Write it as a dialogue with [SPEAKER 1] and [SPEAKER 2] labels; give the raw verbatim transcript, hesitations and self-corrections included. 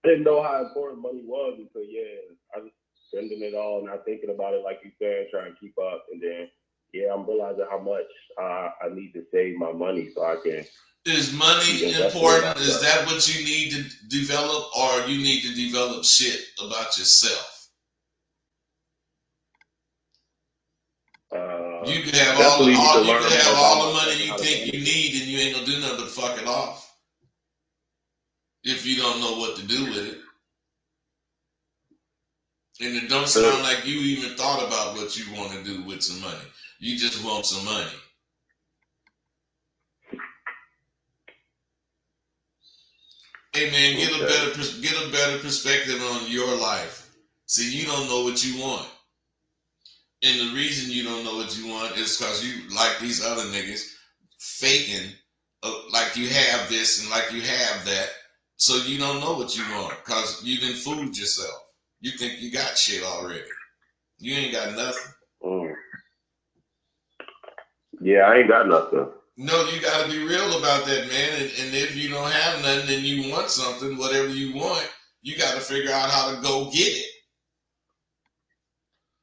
[SPEAKER 1] didn't know how important money was until yeah, I was spending it all, not thinking about it like you said, trying to keep up, and then yeah, I'm realizing how much uh, I need to save my money so I can
[SPEAKER 2] Is
[SPEAKER 1] keep
[SPEAKER 2] money
[SPEAKER 1] investing in
[SPEAKER 2] important? Is
[SPEAKER 1] myself.
[SPEAKER 2] that what you need to develop, or you need to develop shit about yourself?
[SPEAKER 1] Uh,
[SPEAKER 2] You could have all the
[SPEAKER 1] definitely need to
[SPEAKER 2] all you could
[SPEAKER 1] learn more
[SPEAKER 2] have
[SPEAKER 1] about
[SPEAKER 2] all the
[SPEAKER 1] myself
[SPEAKER 2] money
[SPEAKER 1] and
[SPEAKER 2] you
[SPEAKER 1] how to
[SPEAKER 2] think you
[SPEAKER 1] manage it.
[SPEAKER 2] need, and you ain't gonna do nothing but fuck it off if you don't know what to do with it. And it don't sound
[SPEAKER 1] True.
[SPEAKER 2] like you even thought about what you want to do with some money. You just want some money. Hey man, get a
[SPEAKER 1] Okay.
[SPEAKER 2] better get a better perspective on your life. See, you don't know what you want, and the reason you don't know what you want is because you like these other niggas faking uh, like you have this and like you have that. So you don't know what you want because you didn't fooled yourself. You think you got shit already. You ain't got nothing.
[SPEAKER 1] Mm. Yeah, I ain't got nothing.
[SPEAKER 2] No, you got to be real about that, man. And, and if you don't have nothing and you want something, whatever you want, you got to figure out how to go get it.